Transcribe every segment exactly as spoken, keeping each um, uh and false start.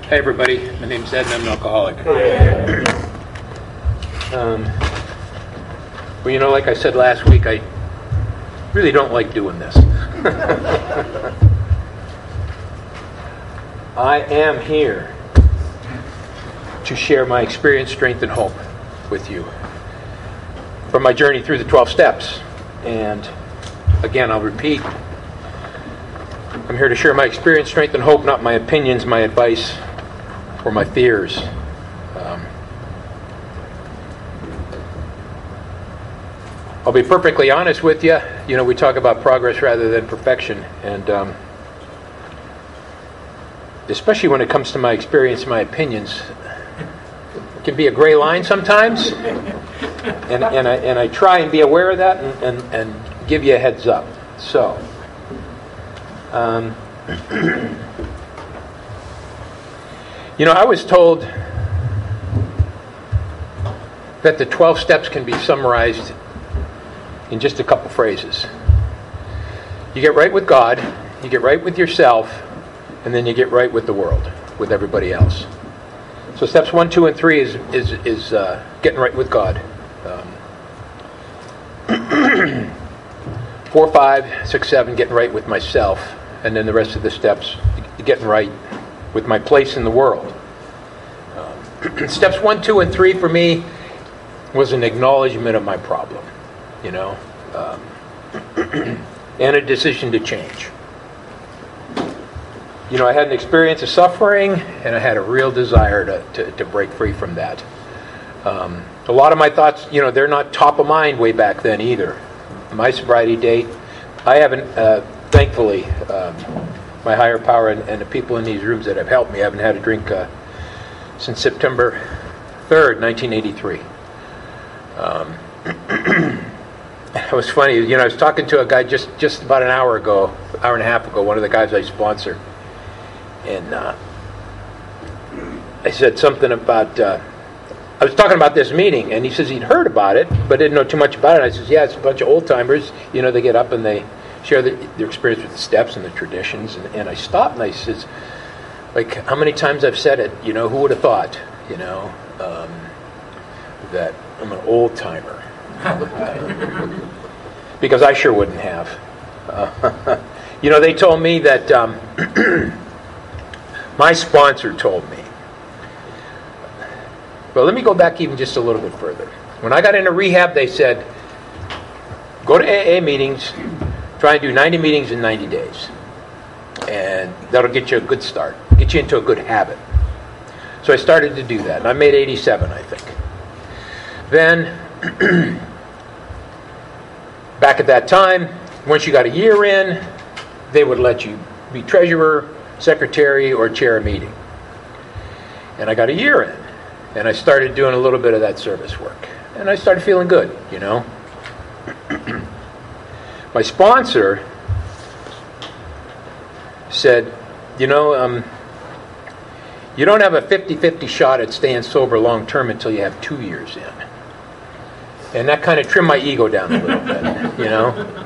Hey everybody, my name's Ed and I'm an alcoholic. Um, well, you know, like I said last week, I really don't like doing this. I am here to share my experience, strength, and hope with you from my journey through the twelve steps. And again, I'll repeat, I'm here to share my experience, strength, and hope, not my opinions, my advice, or my fears. Um, I'll be perfectly honest with you. You know, we talk about progress rather than perfection. And um, especially when it comes to my experience, my opinions, it can be a gray line sometimes. And, and, I, and I try and be aware of that and, and, and give you a heads up. So, um, you know, I was told that the twelve steps can be summarized in just a couple phrases. You get right with God, you get right with yourself, and then you get right with the world, with everybody else. So steps one, two, and three is is is uh, getting right with God. Um, four, five, six, seven, getting right with myself, and then the rest of the steps, getting right with my place in the world. Um, steps one, two, and three for me was an acknowledgement of my problem, you know, um, and a decision to change. You know, I had an experience of suffering, and I had a real desire to, to, to break free from that. Um, a lot of my thoughts, you know, they're not top of mind way back then either. My sobriety date, I haven't, uh, thankfully, um, my higher power and, and the people in these rooms that have helped me, I haven't had a drink uh, since September third, nineteen eighty-three. Um, it was funny, you know, I was talking to a guy just, just about an hour ago, hour and a half ago, one of the guys I sponsor, and uh, I said something about, uh, I was talking about this meeting, and he says he'd heard about it, but didn't know too much about it. I says, yeah, it's a bunch of old-timers, you know, they get up and they share the, their experience with the steps and the traditions, and, and I stopped and I says, like, how many times I've said it, you know, who would have thought, you know, um, that I'm an old-timer. Because I sure wouldn't have. Uh, you know, they told me that, um, my sponsor told me, well, let me go back even just a little bit further. When I got into rehab, they said, go to A A meetings, try and do ninety meetings in ninety days. And that'll get you a good start, get you into a good habit. So I started to do that, and I made eighty-seven, I think. Then, back at that time, once you got a year in, they would let you be treasurer, secretary, or chair a meeting. And I got a year in, and I started doing a little bit of that service work. And I started feeling good, you know. My sponsor said, you know, um, you don't have a fifty-fifty shot at staying sober long term until you have two years in. And that kind of trimmed my ego down a little bit, you know.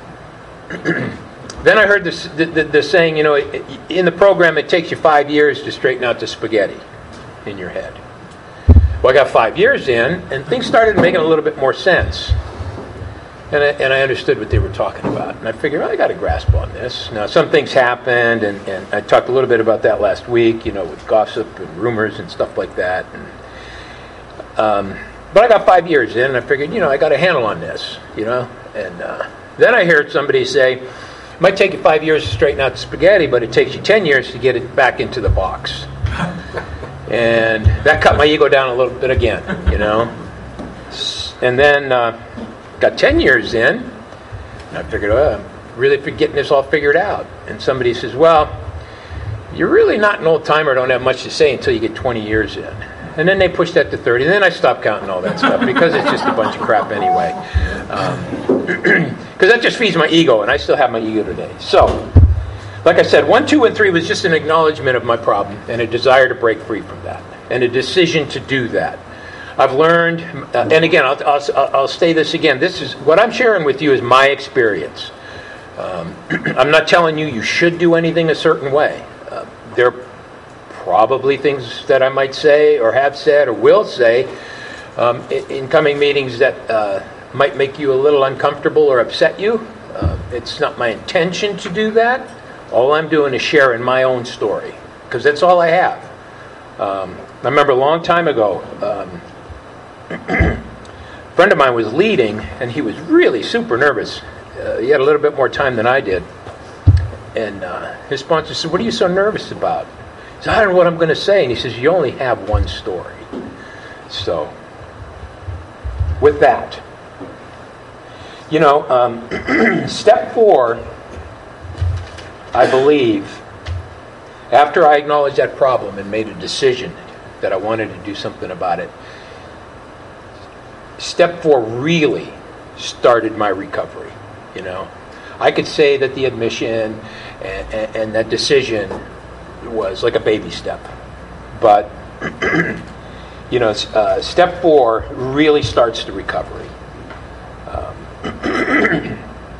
Then I heard this, the, the, the saying, you know, in the program it takes you five years to straighten out the spaghetti in your head. Well, I got five years in, and things started making a little bit more sense. And I, and I understood what they were talking about. And I figured, well, I got a grasp on this. Now, some things happened, and, and I talked a little bit about that last week, you know, with gossip and rumors and stuff like that. And, um, but I got five years in, and I figured, you know, I got a handle on this, you know. And uh, then I heard somebody say, it might take you five years to straighten out the spaghetti, but it takes you ten years to get it back into the box. And that cut my ego down a little bit again, you know. And then uh, got ten years in, and I figured, well, I'm really getting this all figured out. And somebody says, well, you're really not an old-timer, don't have much to say until you get twenty years in. And then they pushed that to thirty, and then I stopped counting all that stuff because it's just a bunch of crap anyway. Because um, that just feeds my ego, and I still have my ego today. So, like I said, one, two, and three was just an acknowledgement of my problem and a desire to break free from that, and a decision to do that. I've learned, uh, and again, I'll, I'll, I'll say this again. This is what I'm sharing with you is my experience. Um, I'm not telling you you should do anything a certain way. Uh, there probably things that I might say or have said or will say um, in, in coming meetings that uh, might make you a little uncomfortable or upset you. Uh, it's not my intention to do that. All I'm doing is sharing my own story, because that's all I have. Um, I remember a long time ago, um, a friend of mine was leading, and he was really super nervous. Uh, he had a little bit more time than I did. And uh, his sponsor said, "What are you so nervous about?" He said, "I don't know what I'm going to say." And he says, "You only have one story." So, with that, you know, um, step four, I believe, after I acknowledged that problem and made a decision that I wanted to do something about it, step four really started my recovery, you know. I could say that the admission and, and, and that decision was like a baby step. But, you know, uh, step four really starts the recovery. Um,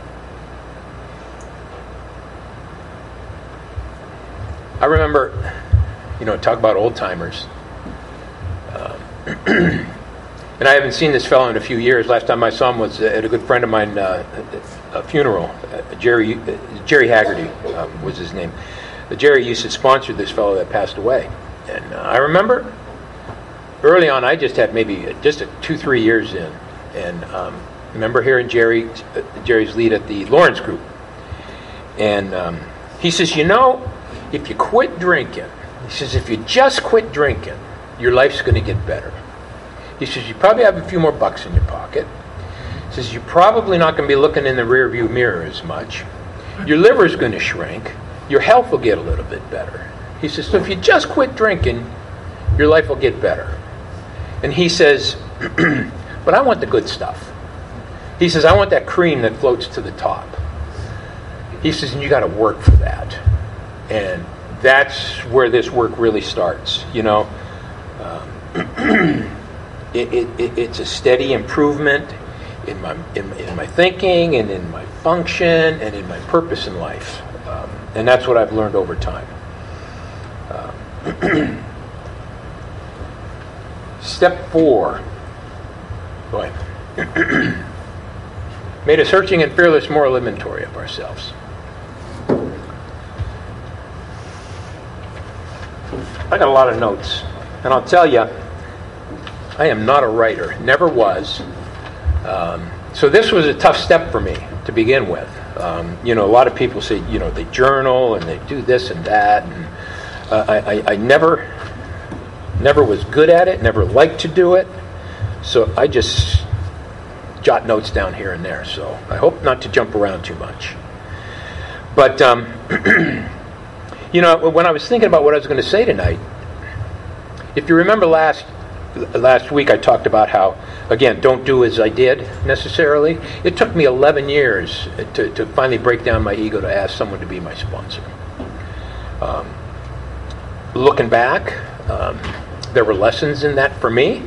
I remember, you know, talk about old timers. Um, and I haven't seen this fellow in a few years. Last time I saw him was at a good friend of mine, uh, a funeral. Uh, Jerry uh, Jerry Haggerty um, was his name. Uh, Jerry used to sponsor this fellow that passed away. And uh, I remember early on, I just had maybe just a two, three years in. And um, I remember hearing Jerry, uh, Jerry's lead at the Lawrence Group. And um, he says, you know, if you quit drinking, he says, if you just quit drinking, your life's going to get better. He says, you probably have a few more bucks in your pocket. He says, you're probably not going to be looking in the rearview mirror as much. Your liver's going to shrink. Your health will get a little bit better. He says, so if you just quit drinking, your life will get better. And he says, but I want the good stuff. He says, I want that cream that floats to the top. He says, and you got to work for that. And that's where this work really starts, you know. Um, it, it, it, it's a steady improvement in my in, in my thinking and in my function and in my purpose in life. Um, and that's what I've learned over time. Um, step four. Go ahead. Made a searching and fearless moral inventory of ourselves. I got a lot of notes, and I'll tell you, I am not a writer, never was. Um, so this was a tough step for me to begin with. Um, you know, a lot of people say, you know, they journal and they do this and that, and uh, I, I, I never, never was good at it, never liked to do it. So I just jot notes down here and there. So I hope not to jump around too much. But um, you know, when I was thinking about what I was going to say tonight, if you remember last last week I talked about how, again, don't do as I did necessarily. It took me eleven years to, to finally break down my ego to ask someone to be my sponsor. Um, looking back, um, there were lessons in that for me.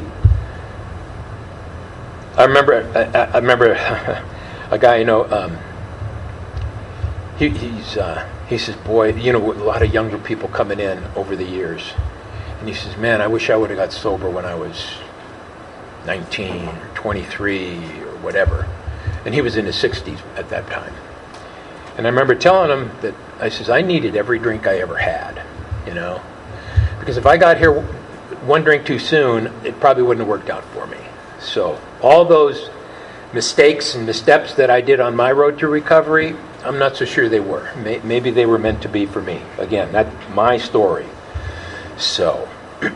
I remember, I, I remember a guy, you know, um, he, he's, uh, he says, boy, you know, a lot of younger people coming in over the years. And he says, man, I wish I would have got sober when I was nineteen or twenty-three or whatever. And he was in his sixties at that time. And I remember telling him that, I says, I needed every drink I ever had, you know. Because if I got here one drink too soon, it probably wouldn't have worked out for me. So all those mistakes and missteps that I did on my road to recovery, I'm not so sure they were. Maybe they were meant to be for me. Again, that's my story. So,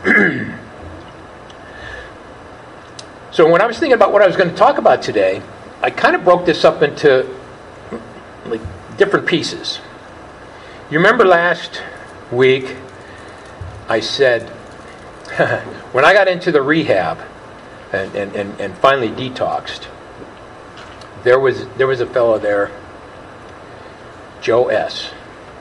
so when I was thinking about what I was going to talk about today, I kind of broke this up into like different pieces. You remember last week I said when I got into the rehab and, and, and, and finally detoxed, there was there was a fellow there, Joe S.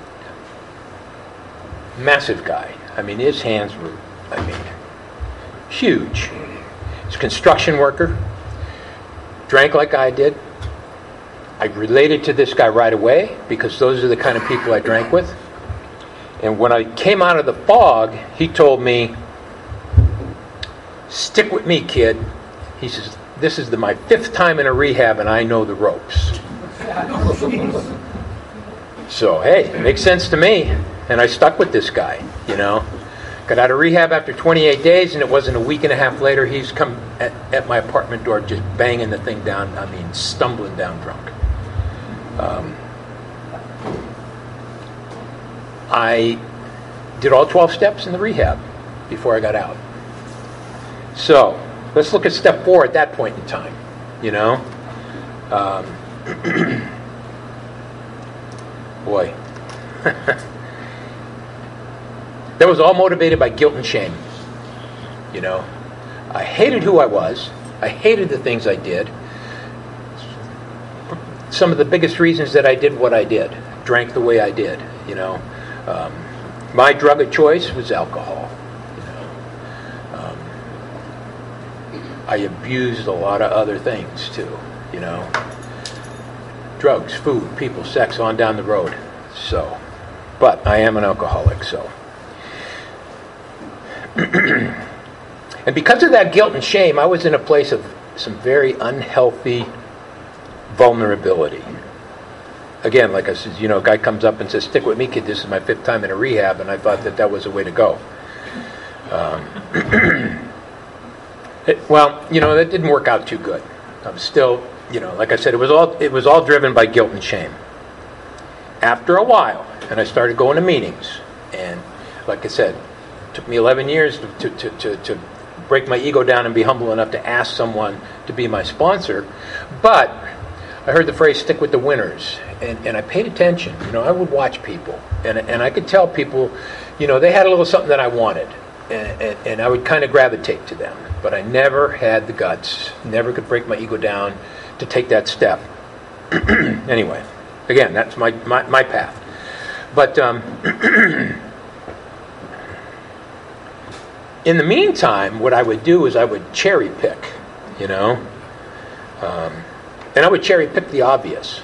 Massive guy. I mean, his hands were, I mean, huge. He's a construction worker. Drank like I did. I related to this guy right away because those are the kind of people I drank with. And when I came out of the fog, he told me, "Stick with me, kid." He says, "This is the, my fifth time in a rehab, and I know the ropes." So, hey, it makes sense to me. And I stuck with this guy, you know. Got out of rehab after twenty-eight days, and it wasn't a week and a half later, he's come at, at my apartment door just banging the thing down, I mean, stumbling down drunk. Um, I did all twelve steps in the rehab before I got out. So, let's look at step four at that point in time, you know. Um, boy. That was all motivated by guilt and shame. You know, I hated who I was. I hated the things I did. Some of the biggest reasons that I did what I did, drank the way I did, you know. Um, my drug of choice was alcohol. You know, um, I abused a lot of other things too. You know, drugs, food, people, sex, on down the road. So, but I am an alcoholic, so. And because of that guilt and shame, I was in a place of some very unhealthy vulnerability. Again, like I said, you know, a guy comes up and says, "Stick with me, kid, this is my fifth time in a rehab," and I thought that that was the way to go. Um, it, well, you know, that didn't work out too good. I'm still, you know, like I said, it was all it was all driven by guilt and shame. After a while, and I started going to meetings, and like I said, it took me eleven years to, to, to, to break my ego down and be humble enough to ask someone to be my sponsor. But I heard the phrase, "stick with the winners," and, and I paid attention. You know, I would watch people, and and I could tell people, you know, they had a little something that I wanted, and, and, and I would kind of gravitate to them. But I never had the guts, never could break my ego down to take that step. Anyway, again, that's my, my, my path. But um, in the meantime, what I would do is I would cherry pick, you know. Um, and I would cherry pick the obvious.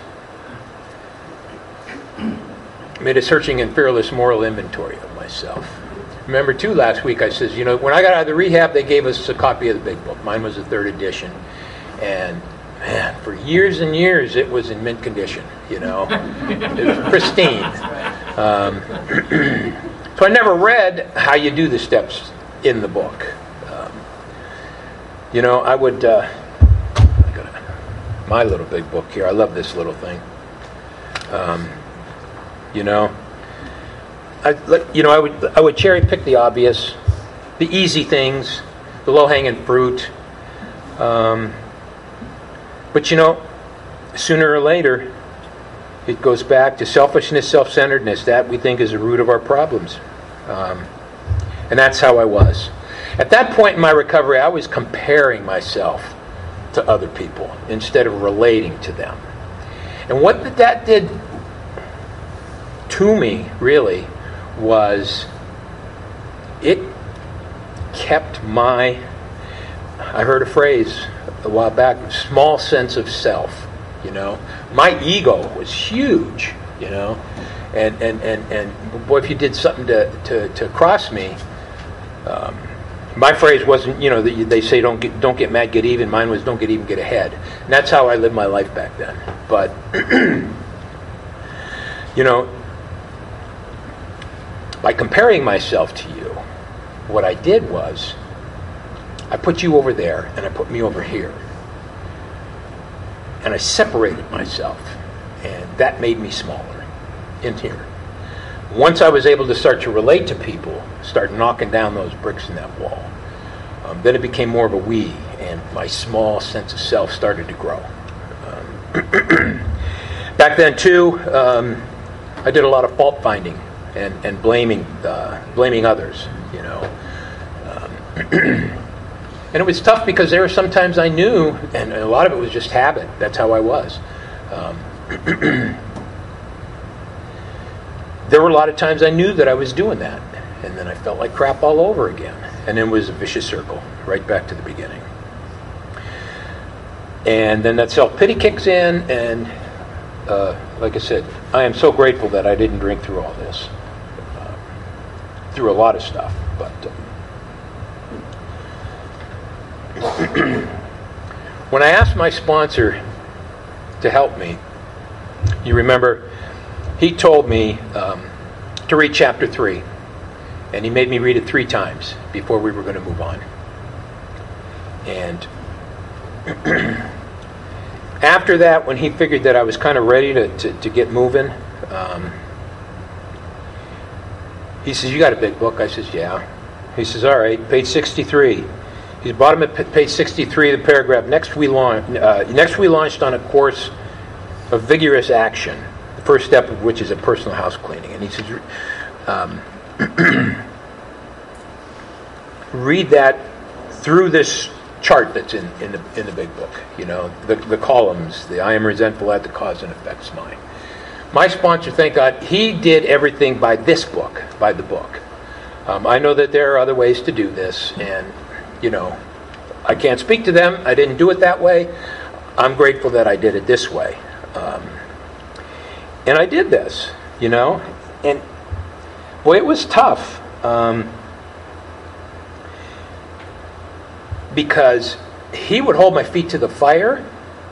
I made a searching and fearless moral inventory of myself. Remember, too, last week I says, you know, when I got out of the rehab, they gave us a copy of the big book. Mine was the third edition. And, man, for years and years, it was in mint condition, you know. It was pristine. Um, so I never read how you do the steps in the book. Um, you know, I would, uh, I got a, my little big book here. I love this little thing. Um, you know, I, you know, I would, I would cherry pick the obvious, the easy things, the low-hanging fruit. Um, but you know, sooner or later, it goes back to selfishness, self-centeredness. That we think is the root of our problems. Um, And that's how I was. At that point in my recovery, I was comparing myself to other people instead of relating to them. And what that did to me, really, was it kept my, I heard a phrase a while back, small sense of self, you know. My ego was huge, you know. And, and, and, and boy, if you did something to, to, to cross me, Um, my phrase wasn't, you know, they, they say don't get don't get mad, get even. Mine was don't get even, get ahead. And that's how I lived my life back then. But, you know, by comparing myself to you, what I did was I put you over there and I put me over here. And I separated myself. And that made me smaller in here. Once I was able to start to relate to people, start knocking down those bricks in that wall, um, then it became more of a we, and my small sense of self started to grow. Um, back then, too, um, I did a lot of fault finding and, and blaming uh, blaming others, you know. Um, and it was tough because there were sometimes I knew, and a lot of it was just habit. That's how I was. Um, There were a lot of times I knew that I was doing that, and then I felt like crap all over again. And then it was a vicious circle, right back to the beginning. And then that self-pity kicks in, and uh, like I said, I am so grateful that I didn't drink through all this. Uh, through a lot of stuff. But um, when I asked my sponsor to help me, you remember, he told me um, to read chapter three. And he made me read it three times before we were going to move on. And after that, when he figured that I was kind of ready to, to, to get moving, um, he says, "You got a big book?" I says, "Yeah." He says, "All right, page sixty-three." He's bottom of page sixty-three, the paragraph, next we, launched, uh, next we launched on a course of vigorous action, the first step of which is a personal house cleaning. And he says, um, read that through this chart that's in, in the in the big book. You know, the, the columns, the I am resentful at the cause and effects mine. My sponsor, thank God, he did everything by this book, by the book. Um, I know that there are other ways to do this, and, you know, I can't speak to them. I didn't do it that way. I'm grateful that I did it this way. Um, and I did this, you know, and, boy, it was tough. Um, because he would hold my feet to the fire,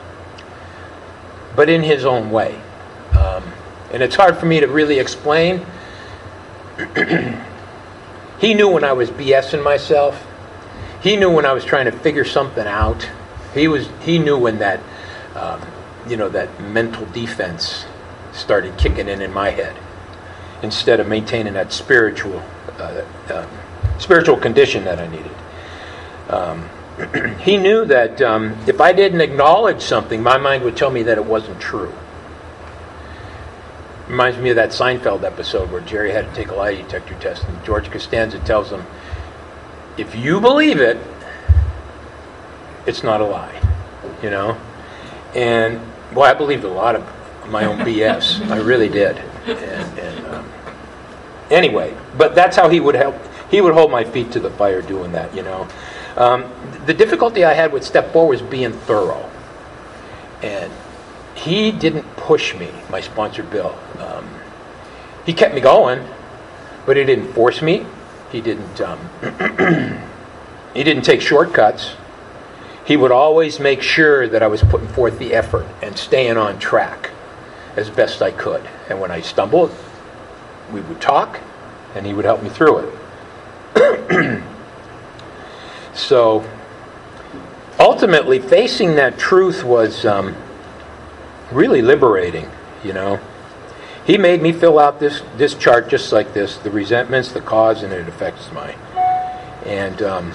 but in his own way. Um, and it's hard for me to really explain. He knew when I was BSing myself. He knew when I was trying to figure something out. He was. He knew when that, um, you know, that mental defense started kicking in in my head, instead of maintaining that spiritual, uh, uh, spiritual condition that I needed. Um, he knew that um, if I didn't acknowledge something, my mind would tell me that it wasn't true. Reminds me of that Seinfeld episode where Jerry had to take a lie detector test, and George Costanza tells him, "If you believe it, it's not a lie." You know? And, boy, I believed a lot of my own B S. I really did. And, and um, anyway, but that's how he would help. He would hold my feet to the fire doing that, you know. Um, the difficulty I had with step four was being thorough. And he didn't push me, my sponsor Bill. Um, he kept me going, but he didn't force me. He didn't um, he didn't take shortcuts. He would always make sure that I was putting forth the effort and staying on track as best I could. And when I stumbled, we would talk, and he would help me through it. So, ultimately, facing that truth was um, really liberating, you know. He made me fill out this, this chart just like this, the resentments, the cause, and it affects mine. And, um,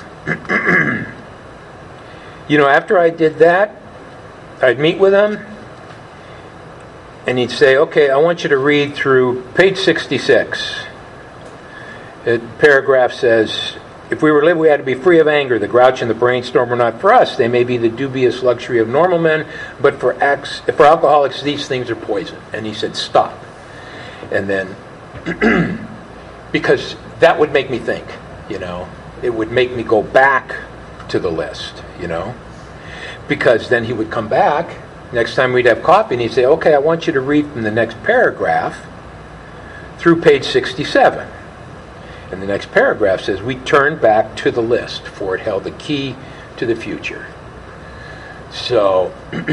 you know, after I did that, I'd meet with him, and he'd say, "Okay, I want you to read through page sixty-six. The paragraph says, if we were to live, we had to be free of anger. The grouch and the brainstorm were not for us. They may be the dubious luxury of normal men, but for ex, for alcoholics, these things are poison." And he said, "Stop." And then, because that would make me think, you know. It would make me go back to the list, you know. Because then he would come back, next time we'd have coffee, and he'd say, "Okay, I want you to read from the next paragraph through page sixty-seven. And the next paragraph says, "We turned back to the list, for it held the key to the future." So,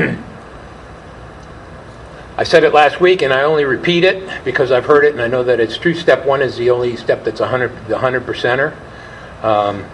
I said it last week, and I only repeat it because I've heard it, and I know that it's true. Step one is the only step that's one hundred, the one hundred percenter. Um,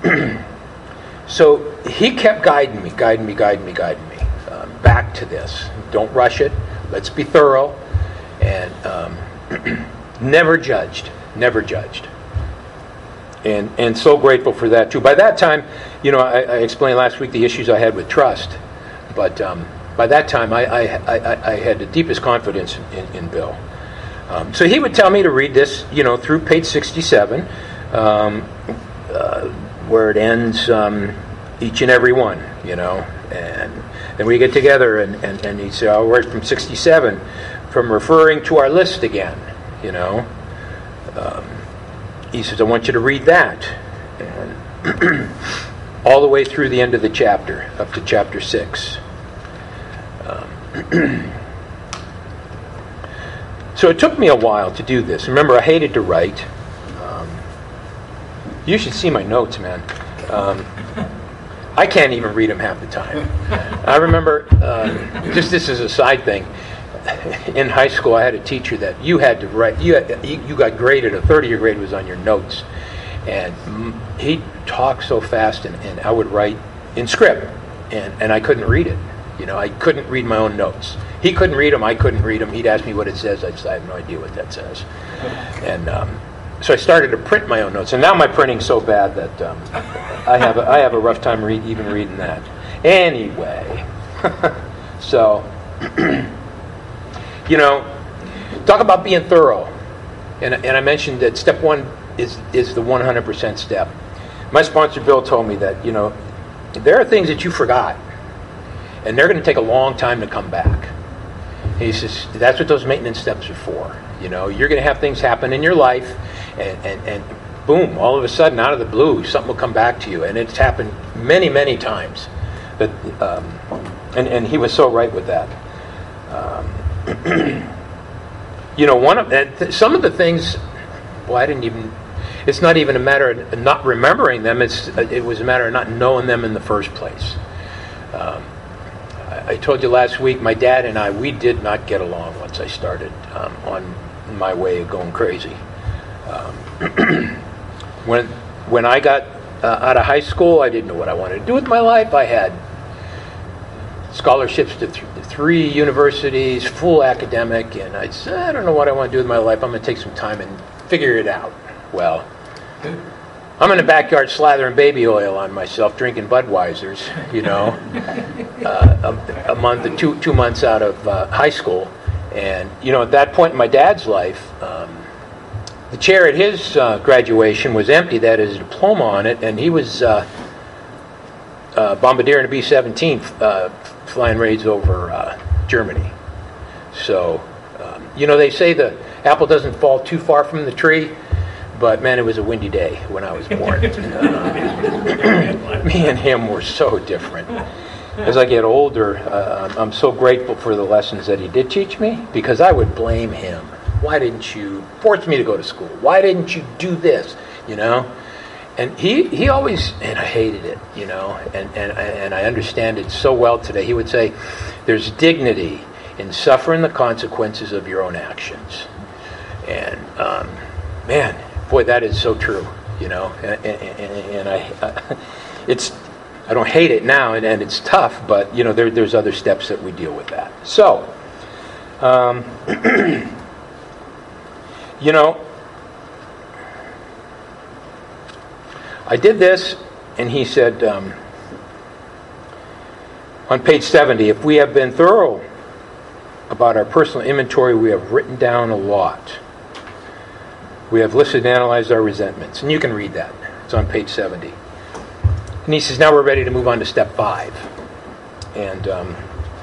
so, he kept guiding me, guiding me, guiding me, guiding me um, back to this. Don't rush it. Let's be thorough. And um, never judged. Never judged. And and so grateful for that too. By that time, you know, I, I explained last week the issues I had with trust, but um, by that time I, I, I, I had the deepest confidence in, in Bill. Um, so he would tell me to read this, you know, through page sixty-seven, um, uh, where it ends, um, each and every one, you know, and then we get together and, and, and he'd say, "I'll read from sixty-seven, from referring to our list again, you know." Um, He says, "I want you to read that." And all the way through the end of the chapter, up to chapter six. Um, so it took me a while to do this. Remember, I hated to write. Um, You should see my notes, man. Um, I can't even read them half the time. I remember, um, just this is a side thing, in high school I had a teacher that you had to write, you, had, you got graded, a third of your grade was on your notes. And he'd talk so fast, and, and I would write in script, and, and I couldn't read it. You know, I couldn't read my own notes. He couldn't read them, I couldn't read them. He'd ask me what it says, I'd say, I have no idea what that says. And um, so I started to print my own notes, and now my printing's so bad that um, I have a, I have a rough time re- even reading that. Anyway, so, you know, talk about being thorough. And, and I mentioned that step one is, is the one hundred percent step. My sponsor, Bill, told me that, you know, there are things that you forgot, and they're going to take a long time to come back. He says, that's what those maintenance steps are for. You know, you're going to have things happen in your life, and, and, and boom, all of a sudden, out of the blue, something will come back to you. And it's happened many, many times. But, um, and, and he was so right with that. Um, you know, one of th- some of the things, well, I didn't even, it's not even a matter of not remembering them. It's It was a matter of not knowing them in the first place. Um, I told you last week, my dad and I, we did not get along once I started um, on my way of going crazy. Um, when when I got uh, out of high school, I didn't know what I wanted to do with my life. I had scholarships to th- three universities, full academic, and I said, I don't know what I want to do with my life. I'm going to take some time and figure it out. Well, I'm in the backyard slathering baby oil on myself, drinking Budweisers, you know, uh, a, a month or two, two months out of uh, high school. And, you know, at that point in my dad's life, um, the chair at his uh, graduation was empty. That is a diploma on it. And he was uh, uh, bombardiering a B seventeen, uh, flying raids over uh, Germany. So, um, you know, they say the apple doesn't fall too far from the tree. But, man, it was a windy day when I was born. Uh, me and him were so different. As I get older, uh, I'm so grateful for the lessons that he did teach me, because I would blame him. Why didn't you force me to go to school? Why didn't you do this? You know? And he, he always, and I hated it, you know, and, and, and I understand it so well today. He would say, there's dignity in suffering the consequences of your own actions. And, um, man... Boy, that is so true, you know, and, and, and I, uh, it's, I don't hate it now, and, and it's tough, but, you know, there, there's other steps that we deal with that. So, um, you know, I did this, and he said, um, on page seventy, if we have been thorough about our personal inventory, we have written down a lot. We have listed and analyzed our resentments. And you can read that. It's on page seventy. And he says, now we're ready to move on to step five. And um,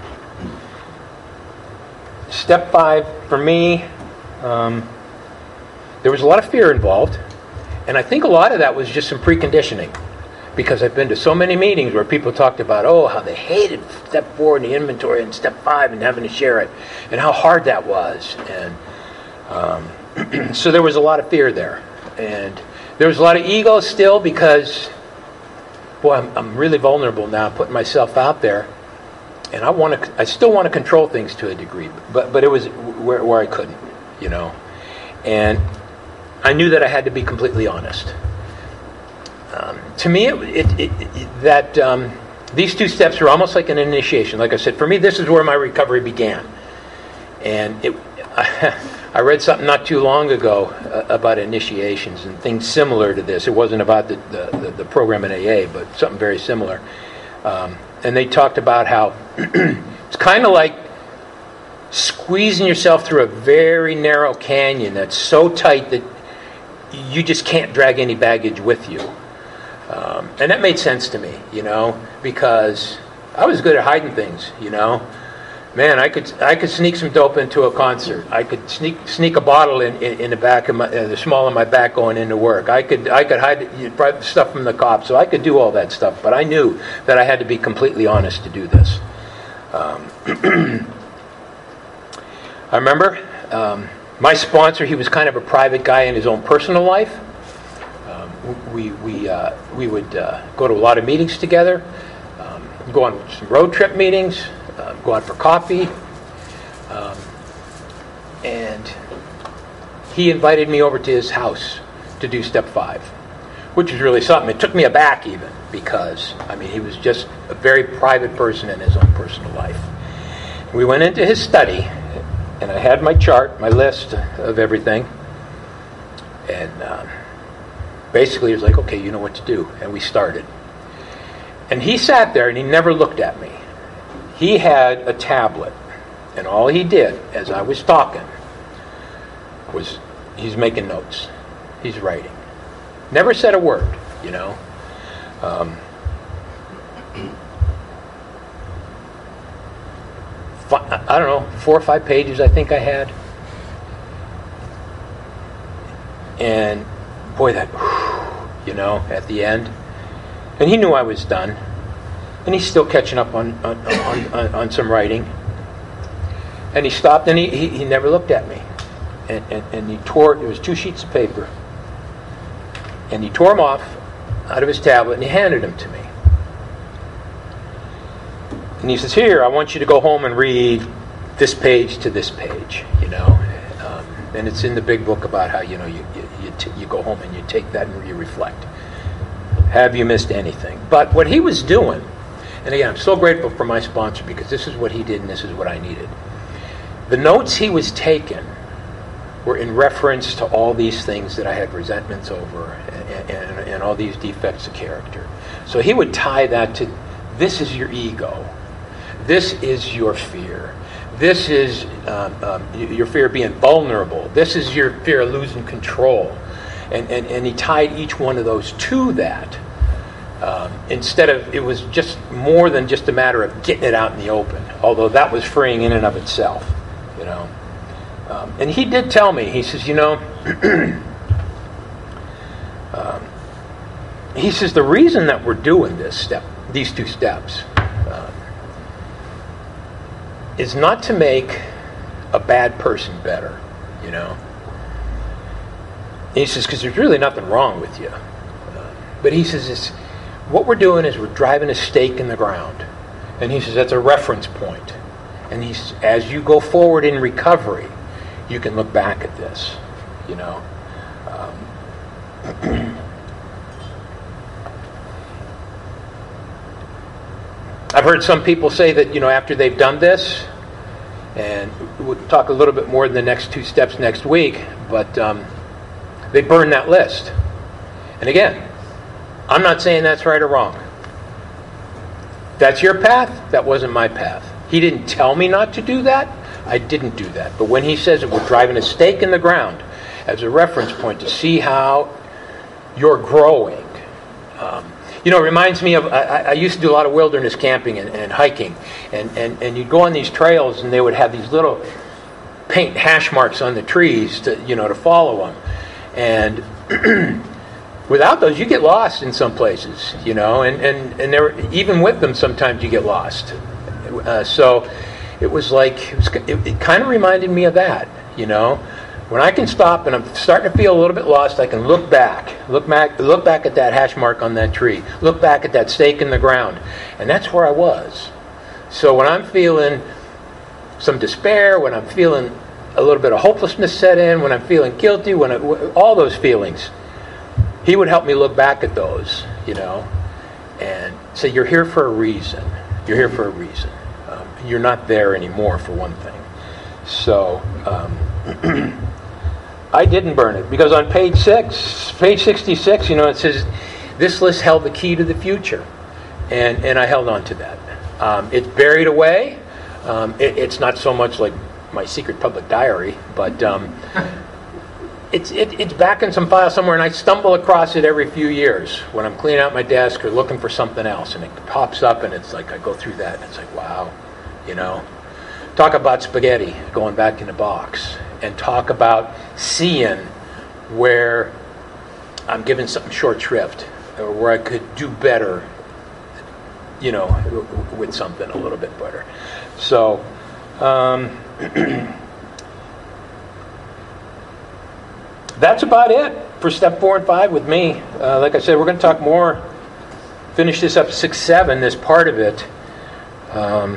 step five, for me, um, there was a lot of fear involved. And I think a lot of that was just some preconditioning. Because I've been to so many meetings where people talked about, oh, how they hated step four in the inventory and step five and having to share it. And how hard that was. And... Um, so there was a lot of fear there, and there was a lot of ego still, because, boy, I'm, I'm really vulnerable now, putting myself out there, and I want to, I still want to control things to a degree, but but it was where where I couldn't, you know, and I knew that I had to be completely honest. Um, to me, it, it, it, it that um, these two steps are almost like an initiation. Like I said, for me, this is where my recovery began, and it. I, I read something not too long ago uh, about initiations and things similar to this. It wasn't about the, the, the, the program in A A, but something very similar. Um, and they talked about how it's kind of like squeezing yourself through a very narrow canyon that's so tight that you just can't drag any baggage with you. Um, and that made sense to me, you know, because I was good at hiding things, you know. Man, I could I could sneak some dope into a concert. I could sneak sneak a bottle in, in, in the back of my uh, the small of my back going into work. I could I could hide you know, stuff from the cops. So I could do all that stuff. But I knew that I had to be completely honest to do this. Um, I remember um, my sponsor. He was kind of a private guy in his own personal life. Um, we we uh, we would uh, go to a lot of meetings together, um, go on some road trip meetings, uh, go out for coffee, um, and he invited me over to his house to do step five, which was really something. It took me aback even because, I mean, he was just a very private person in his own personal life. We went into his study, and I had my chart, my list of everything, and um, basically he was like, okay, you know what to do, and we started. And he sat there, and he never looked at me. He had a tablet, and all he did as I was talking was he's making notes. He's writing. Never said a word, you know. Um, fi- I don't know, four or five pages I think I had. And boy, that, you know, at the end. And he knew I was done. And he's still catching up on on, on, on, on some writing. And he stopped and he, he, he never looked at me. And, and, and he tore, there was two sheets of paper. And he tore them off out of his tablet and he handed them to me. And he says, here, I want you to go home and read this page to this page, you know. Um, and it's in the big book about how, you know, you you, you, t- you go home and you take that and you reflect. Have you missed anything? But what he was doing, and again, I'm so grateful for my sponsor because this is what he did and this is what I needed. The notes he was taking were in reference to all these things that I had resentments over and, and, and all these defects of character. So he would tie that to, this is your ego. This is your fear. This is um, um, your fear of being vulnerable. This is your fear of losing control. And, and, and he tied each one of those to that. Um, instead of, it was just more than just a matter of getting it out in the open, although that was freeing in and of itself, you know. Um, and he did tell me, he says, you know, um, he says, the reason that we're doing this step, these two steps, um, is not to make a bad person better, you know. And he says, because there's really nothing wrong with you. Uh, but he says, it's, what we're doing is we're driving a stake in the ground. And he says, that's a reference point. And he says, as you go forward in recovery, you can look back at this, you know. Um, I've heard some people say that, you know, after they've done this, and we'll talk a little bit more in the next two steps next week, but um, they burn that list. And again, I'm not saying that's right or wrong. That's your path. That wasn't my path. He didn't tell me not to do that. I didn't do that. But when he says that we're driving a stake in the ground as a reference point to see how you're growing. Um, you know, it reminds me of, I, I used to do a lot of wilderness camping and, and hiking. And, and, and you'd go on these trails and they would have these little paint hash marks on the trees to, you know, to follow them. And without those, you get lost in some places, you know. And, and, and there, even with them, sometimes you get lost. Uh, so... It was like, it, was, it, it kind of reminded me of that, you know. When I can stop and I'm starting to feel a little bit lost, I can look back, look back, look back at that hash mark on that tree, look back at that stake in the ground, and that's where I was. So when I'm feeling some despair, when I'm feeling a little bit of hopelessness set in, when I'm feeling guilty, when I, all those feelings, he would help me look back at those, you know, and say, you're here for a reason. You're here for a reason. You're not there anymore, for one thing. So um, I didn't burn it because on page six, page sixty-six, you know, it says this list held the key to the future, and and I held on to that. Um, it's buried away. Um, it, it's not so much like my secret public diary, but um, it's it, it's back in some file somewhere, and I stumble across it every few years when I'm cleaning out my desk or looking for something else, and it pops up, and it's like I go through that, and it's like, wow. You know, talk about spaghetti going back in the box, and talk about seeing where I'm giving something short shrift, or where I could do better, you know, with something a little bit better. So, um, that's about it. for step four and five with me. Uh, like I said, we're going to talk more, finish this up six, seven, this part of it. Um,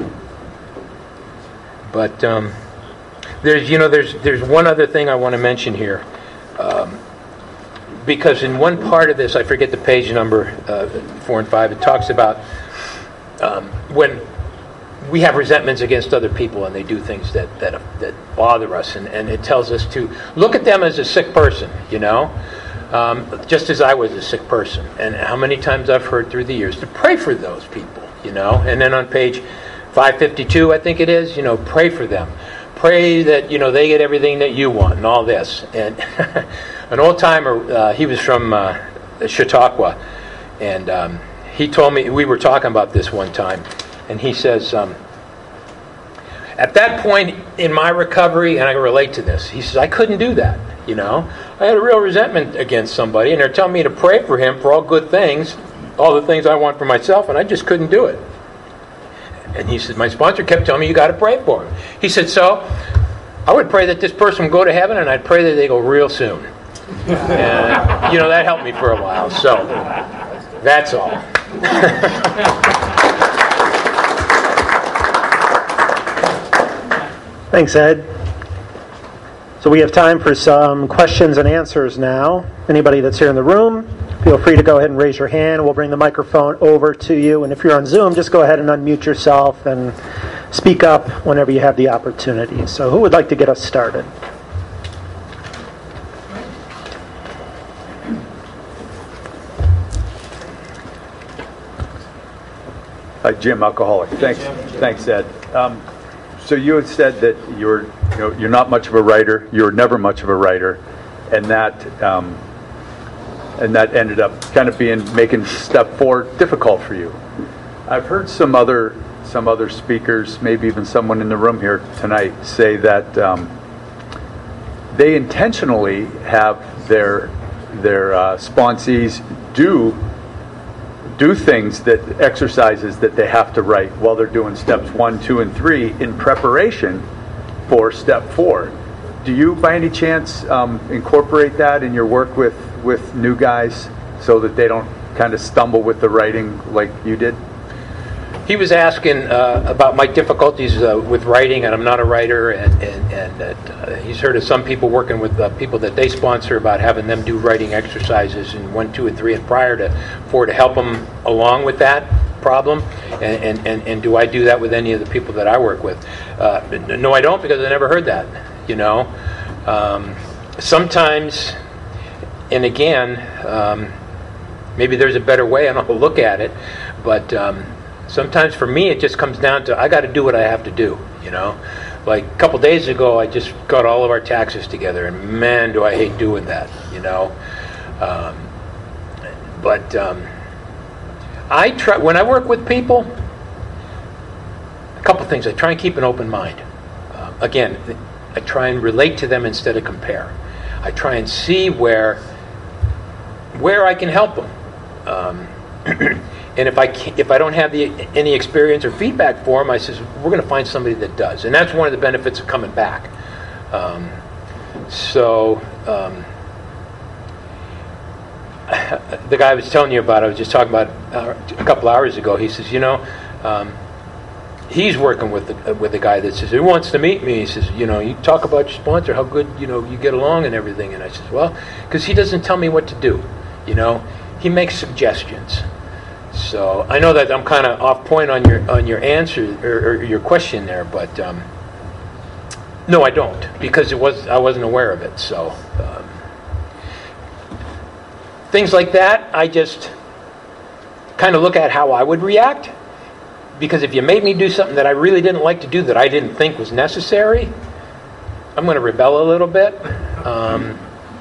but um, there's, you know, there's there's one other thing I want to mention here. Um, because in one part of this, I forget the page number, uh, four and five, it talks about um, when we have resentments against other people and they do things that that, that bother us, and, and it tells us to look at them as a sick person, you know, um, just as I was a sick person. And how many times I've heard through the years to pray for those people, you know. And then on page five fifty-two, I think it is, you know, pray for them. Pray that, you know, they get everything that you want and all this. And an old timer, uh, he was from uh, Chautauqua, and um, he told me, we were talking about this one time, and he says, um, at that point in my recovery, and I relate to this, he says, I couldn't do that, you know. I had a real resentment against somebody, and they're telling me to pray for him for all good things, all the things I want for myself, and I just couldn't do it. And he said, my sponsor kept telling me, you got to pray for him. He said, so I would pray that this person would go to heaven, and I'd pray that they go real soon. And, you know, that helped me for a while. So, that's all. Thanks, Ed. So we have time for some questions and answers now. Anybody that's here in the room, feel free to go ahead and raise your hand. We'll bring the microphone over to you. And if you're on Zoom, just go ahead and unmute yourself and speak up whenever you have the opportunity. So who would like to get us started? Hi, Jim, alcoholic. Thanks, thanks, Ed. Um, so you had said that you're, you know, you're not much of a writer. You were never much of a writer, and that um, and that ended up kind of being making step four difficult for you. I've heard some other some other speakers, maybe even someone in the room here tonight, say that um, they intentionally have their their uh, sponsees do. do things that exercises that they have to write while they're doing steps one, two, and three in preparation for step four. Do you, by any chance, um, incorporate that in your work with, with new guys so that they don't kind of stumble with the writing like you did? He was asking uh, about my difficulties uh, with writing, and I'm not a writer, and, and, and that uh, he's heard of some people working with uh, people that they sponsor about having them do writing exercises in one, two, and three, and prior to four to help them along with that problem. And, and, and, and do I do that with any of the people that I work with? Uh, no, I don't, because I never heard that, you know. Um, sometimes, and again, um, maybe there's a better way, and I'll look at it, but... Um, Sometimes for me it just comes down to I got to do what I have to do, you know. Like a couple days ago I just got all of our taxes together, and man, do I hate doing that, you know. Um, but um, I try when I work with people. A couple things. I try and keep an open mind. Uh, again, I try and relate to them instead of compare. I try and see where where I can help them. Um, And if I can't, if I don't have the, any experience or feedback for them, I says we're going to find somebody that does, and that's one of the benefits of coming back. Um, so um, the guy I was telling you about, I was just talking about uh, a couple hours ago. He says, you know, um, he's working with the, with a guy that says he wants to meet me. He says, you know, you talk about your sponsor, how good you know you get along and everything. And I says, well, because he doesn't tell me what to do. You know, he makes suggestions. So I know that I'm kind of off point on your on your answer or, or your question there, but um, no, I don't, because it was I wasn't aware of it. So um, things like that, I just kind of look at how I would react, because if you made me do something that I really didn't like to do, that I didn't think was necessary, I'm going to rebel a little bit. Um,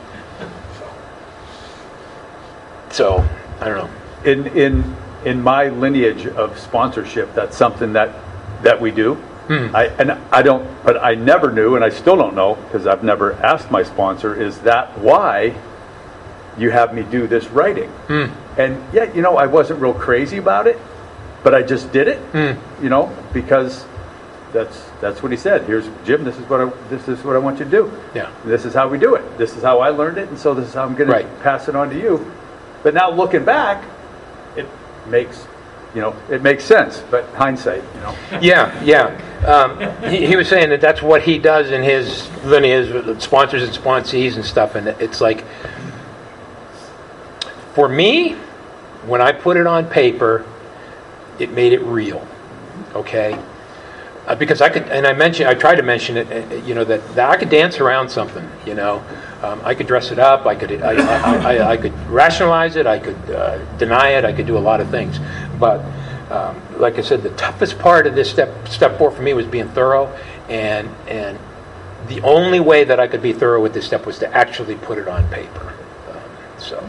so I don't know. In in in my lineage of sponsorship, that's something that that we do. Hmm. I and I don't, but I never knew, and I still don't know because I've never asked my sponsor. Is that why you have me do this writing? Hmm. And yeah, you know, I wasn't real crazy about it, but I just did it. Hmm. You know, because that's that's what he said. Here's Jim. This is what I this is what I want you to do. Yeah. This is how we do it. This is how I learned it, and so this is how I'm going Right. to pass it on to you. But now looking back, it makes you know it makes sense. But hindsight, you know. Yeah, yeah. Um, he, he was saying that that's what he does in his lineage with sponsors and sponsees and stuff. And it's like, for me, when I put it on paper, it made it real. Okay. Uh, because I could, and I mentioned, I tried to mention it, uh, you know, that, that I could dance around something, you know. Um, I could dress it up, I could I, I, I, I could rationalize it, I could uh, deny it, I could do a lot of things. But, um, like I said, the toughest part of this step, step four for me was being thorough, and, and the only way that I could be thorough with this step was to actually put it on paper. Um, so...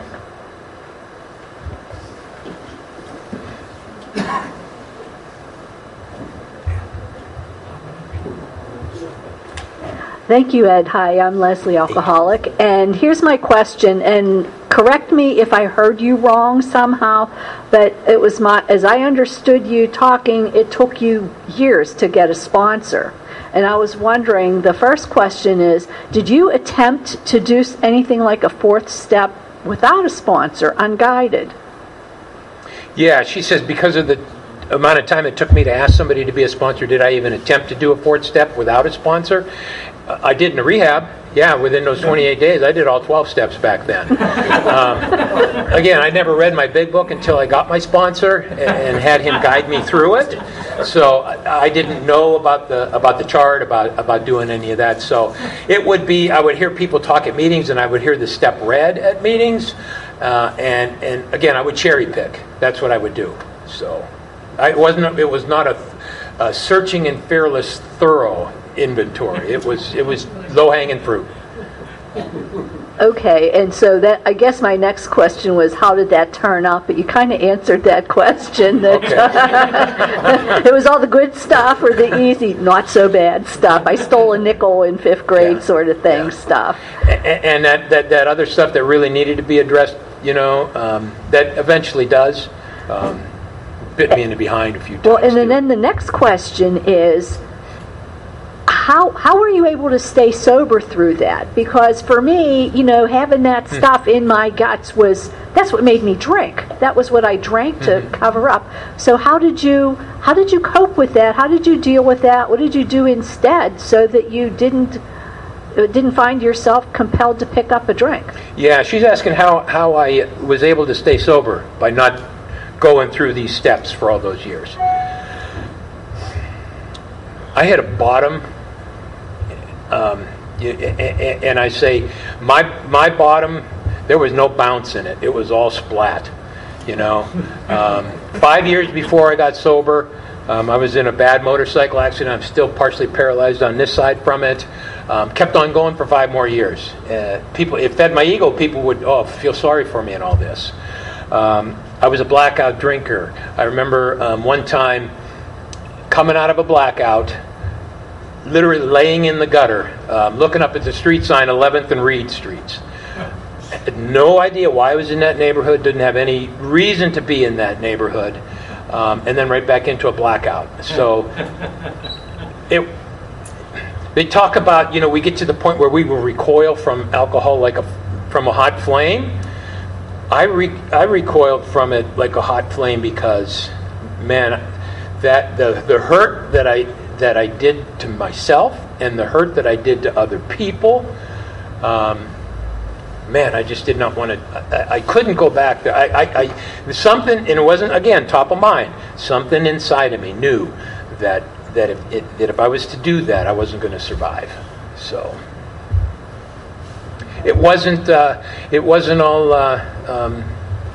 Thank you, Ed. Hi, I'm Leslie, alcoholic. And here's my question, and correct me if I heard you wrong somehow, but it was my, as I understood you talking, it took you years to get a sponsor. And I was wondering, the first question is, did you attempt to do anything like a fourth step without a sponsor, unguided? Yeah, she says because of the amount of time it took me to ask somebody to be a sponsor, did I even attempt to do a fourth step without a sponsor? Uh, I did in a rehab. Yeah, within those twenty-eight days, I did all twelve steps back then. Um, again, I never read my big book until I got my sponsor and, and had him guide me through it. So I, I didn't know about the about the chart, about about doing any of that. So it would be, I would hear people talk at meetings, and I would hear the step read at meetings, uh, and and again, I would cherry pick. That's what I would do. So I it wasn't. It was not a, a searching and fearless, thorough inventory. It was it was low-hanging fruit. Okay, and so that, I guess my next question was, how did that turn out? But you kind of answered that question. That Okay. it was all the good stuff or the easy, not so bad stuff. I stole a nickel in fifth grade, Yeah. sort of thing, Yeah. stuff. And, and that, that that other stuff that really needed to be addressed, you know, um, that eventually does, um, bit me in the behind a few times. Well, and then, too. then the next question is, how how are you able to stay sober through that? Because for me, you know, having that Hmm. stuff in my guts was, that's what made me drink. That was what I drank to Mm-hmm. cover up. So how did you how did you cope with that? How did you deal with that? What did you do instead so that you didn't uh, didn't find yourself compelled to pick up a drink? Yeah, she's asking how, how I was able to stay sober by not going through these steps for all those years. I had a bottom, um, and I say my my bottom, there was no bounce in it. It was all splat, you know. Um, five years before I got sober, um, I was in a bad motorcycle accident. I'm still partially paralyzed on this side from it. Um, kept on going for five more years. Uh, people, it fed my ego. People would oh feel sorry for me and all this. Um, I was a blackout drinker. I remember um, one time coming out of a blackout, literally laying in the gutter, um, looking up at the street sign, eleventh and Reed Streets. I had no idea why I was in that neighborhood, didn't have any reason to be in that neighborhood, um, and then right back into a blackout. So it, they talk about, you know, we get to the point where we will recoil from alcohol like a from a hot flame. I re, I recoiled from it like a hot flame because, man, that the the hurt that I that I did to myself and the hurt that I did to other people, um, man, I just did not want to. I, I couldn't go back there. I, I, I something, and it wasn't again top of mind. Something inside of me knew that that if it, that if I was to do that, I wasn't going to survive. So. It wasn't. Uh, it wasn't all uh, um,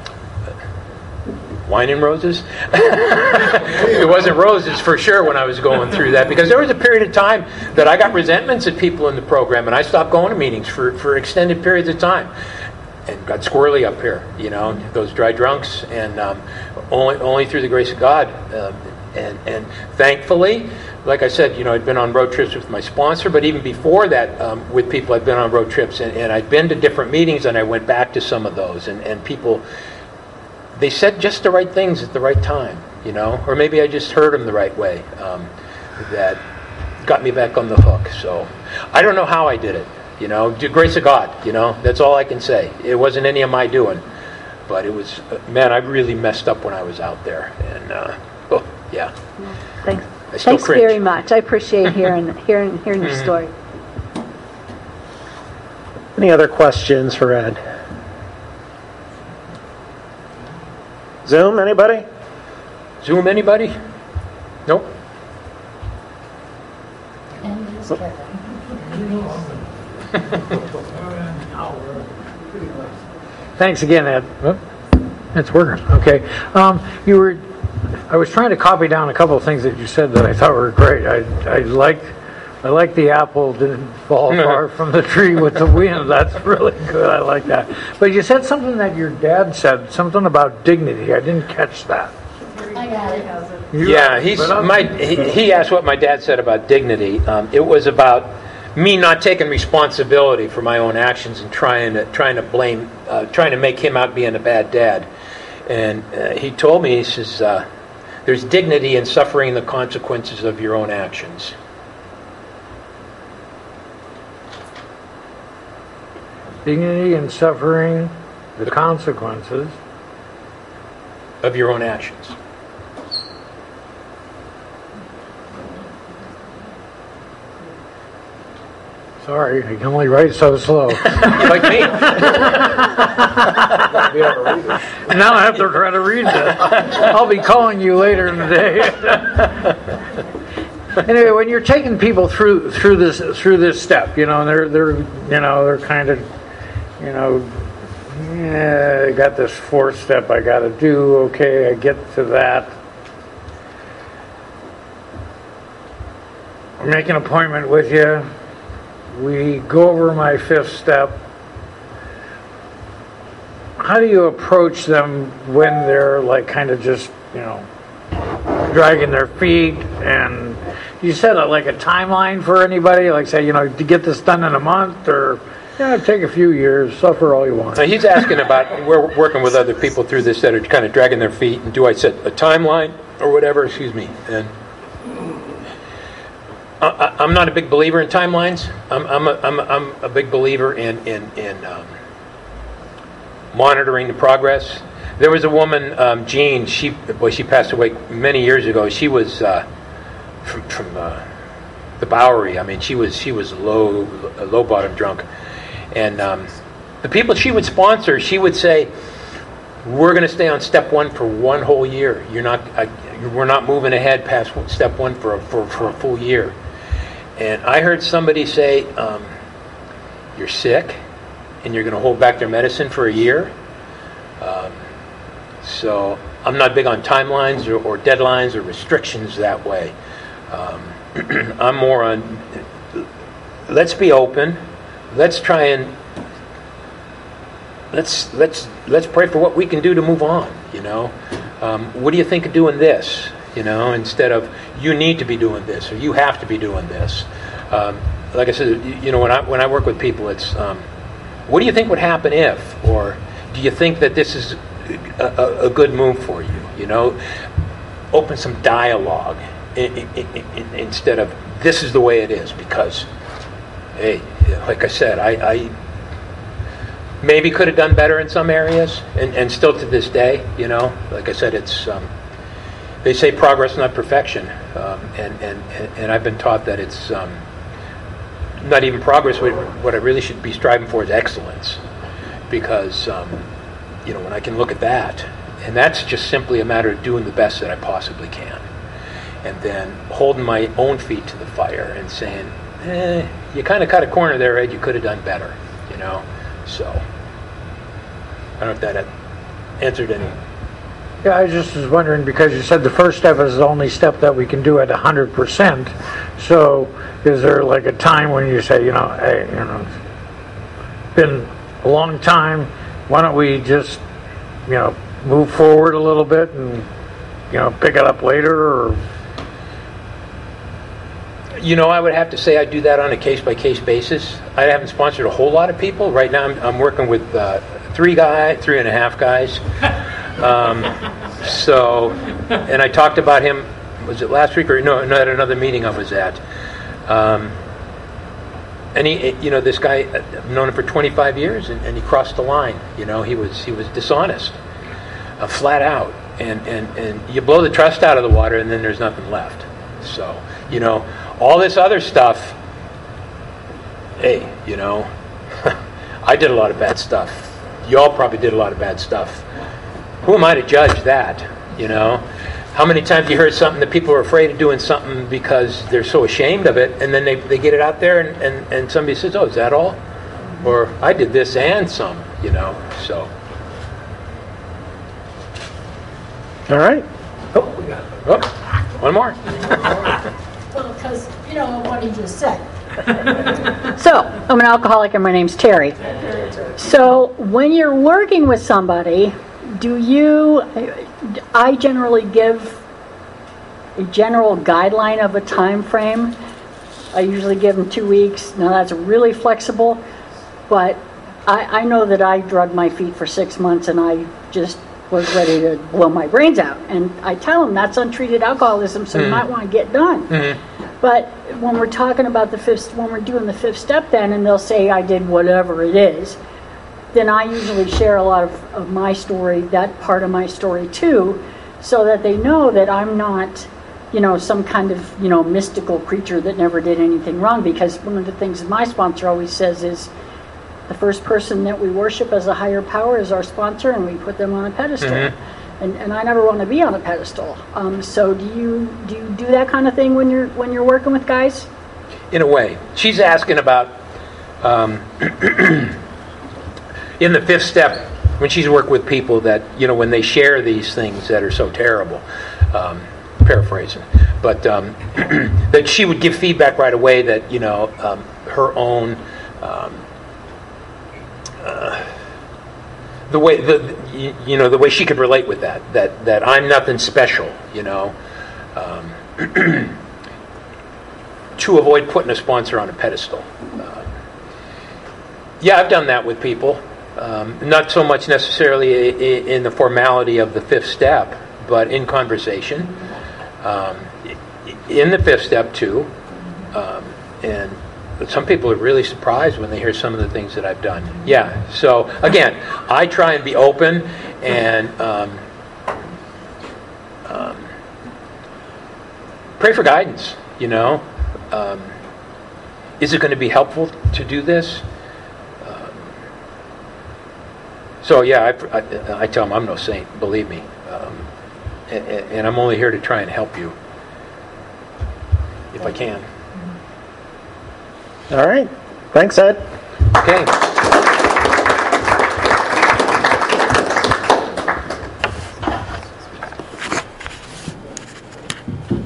wine and roses. It wasn't roses for sure when I was going through that, because there was a period of time that I got resentments at people in the program, and I stopped going to meetings for, for extended periods of time, and got squirrely up here. You know, those dry drunks, and um, only only through the grace of God, um, and and thankfully. Like I said, you know, I'd been on road trips with my sponsor, but even before that, um, with people, I'd been on road trips, and, and I'd been to different meetings, and I went back to some of those, and, and people, they said just the right things at the right time, you know, or maybe I just heard them the right way, um, that got me back on the hook. So I don't know how I did it. You know, the grace of God. You know, that's all I can say. It wasn't any of my doing, but it was. Uh, man, I really messed up when I was out there, and uh, oh yeah. Thanks. I still Thanks cringe. very much. I appreciate hearing hearing hearing your story. Any other questions for Ed? Zoom, anybody? Zoom, anybody? Nope. Thanks again, Ed. Oh, it's working. Okay. Um, you were. I was trying to copy down a couple of things that you said that I thought were great. I I like I like the apple didn't fall far from the tree with the wind. That's really good. I like that. But you said something that your dad said, something about dignity. I didn't catch that. I got it. You- Yeah, he's but I'm- my. He, he asked what my dad said about dignity. Um, it was about me not taking responsibility for my own actions and trying to trying to blame, uh, trying to make him out being a bad dad. And uh, he told me, he says, uh, "There's dignity in suffering the consequences of your own actions." Dignity and suffering, the consequences. Of your own actions. Sorry, I can only write so slow. Like me. Now I have to try to read this. I'll be calling you later in the day. Anyway, when you're taking people through through this through this step, you know, they're they're you know they're kind of, you know, yeah, I got this fourth step I got to do. Okay, I get to that. I make an appointment with you. We go over my fifth step. How do you approach them when they're like kind of just, you know, dragging their feet? And you said uh, like a timeline for anybody, like say, you know, to get this done in a month, or yeah, take a few years, suffer all you want. Now, he's asking about, we're working with other people through this that are kind of dragging their feet, and do I set a timeline or whatever, excuse me. And I, I'm not a big believer in timelines. I'm, I'm, a, I'm, a, I'm a big believer in, in, in um, monitoring the progress. There was a woman, um, Jean, she, boy, she passed away many years ago. She was uh, from, from uh, the Bowery. I mean, she was, she was low, low bottom drunk. And um, the people she would sponsor, she would say, "We're going to stay on step one for one whole year. You're not, I, we're not moving ahead past step one for a, for, for a full year." And I heard somebody say, um, "You're sick, and you're going to hold back their medicine for a year." Um, so I'm not big on timelines or, or deadlines or restrictions that way. Um, I'm more on, let's be open. Let's try and let's let's let's pray for what we can do to move on. You know, um, what do you think of doing this? You know, instead of you need to be doing this or you have to be doing this. Um, like I said, you know, when I when I work with people, it's um, what do you think would happen if, or do you think that this is a, a, a good move for you? You know, open some dialogue in, in, in, instead of this is the way it is because. Hey, like I said, I, I maybe could have done better in some areas, and, and still to this day, you know, like I said, it's um, they say progress, not perfection, um, and, and and I've been taught that it's um, not even progress. What I really should be striving for is excellence, because um, you know when I can look at that, and that's just simply a matter of doing the best that I possibly can, and then holding my own feet to the fire and saying, eh, you kind of cut a corner there, Ed. You could have done better, you know. So I don't know if that had answered any. Yeah, I just was wondering because you said the first step is the only step that we can do at one hundred percent. So is there like a time when you say, you know, hey, you know, it's been a long time. Why don't we just, you know, move forward a little bit and, you know, pick it up later? Or You know, I would have to say I do that on a case-by-case basis. I haven't sponsored a whole lot of people. Right now I'm, I'm working with uh, three guy, three and a half guys. Um, so, and I talked about him, was it last week or no, no, at another meeting I was at. Um, and he, you know, this guy, I've known him for twenty-five years, and, and he crossed the line. You know, he was he was dishonest, uh, flat out. And, and, and you blow the trust out of the water, and then there's nothing left. So, you know, all this other stuff, hey, you know, I did a lot of bad stuff. Y'all probably did a lot of bad stuff. Who am I to judge that, you know? How many times have you heard something that people are afraid of doing something because they're so ashamed of it, and then they, they get it out there, and, and, and somebody says, oh, is that all? Or, I did this and some, you know, so... All right. Oh, we got oh, one more. Well, because, you know, what he just said. So, I'm an alcoholic and my name's Terry. So, when you're working with somebody, do you, I generally give a general guideline of a time frame. I usually give them two weeks. Now, that's really flexible, but I, I know that I drugged my feet for six months and I just was ready to blow my brains out. And I tell them that's untreated alcoholism, so mm. you might want to get done. Mm-hmm. But when we're talking about the fifth, when we're doing the fifth step then, and they'll say I did whatever it is, then I usually share a lot of, of my story, that part of my story too, so that they know that I'm not, you know, some kind of, you know, mystical creature that never did anything wrong. Because one of the things my sponsor always says is, the first person that we worship as a higher power is our sponsor, and we put them on a pedestal. Mm-hmm. And, and I never want to be on a pedestal. Um, so do you do you do that kind of thing when you're when you're working with guys? In a way, she's asking about um, in the fifth step when she's worked with people that, you know, when they share these things that are so terrible. Um, paraphrasing, but um, that she would give feedback right away that, you know, um, her own. Um, Uh, the way the you, you know the way she could relate with that that that I'm nothing special, you know, um, to avoid putting a sponsor on a pedestal. Uh, yeah, I've done that with people, um, not so much necessarily in the formality of the fifth step, but in conversation, um, in the fifth step too, um, and. But some people are really surprised when they hear some of the things that I've done. Yeah. So again, I try and be open and um, um, pray for guidance. You know, um, is it going to be helpful to do this? Um, so yeah, I, I, I tell them I'm no saint. Believe me, um, and, and I'm only here to try and help you if I can. All right. Thanks, Ed. Okay.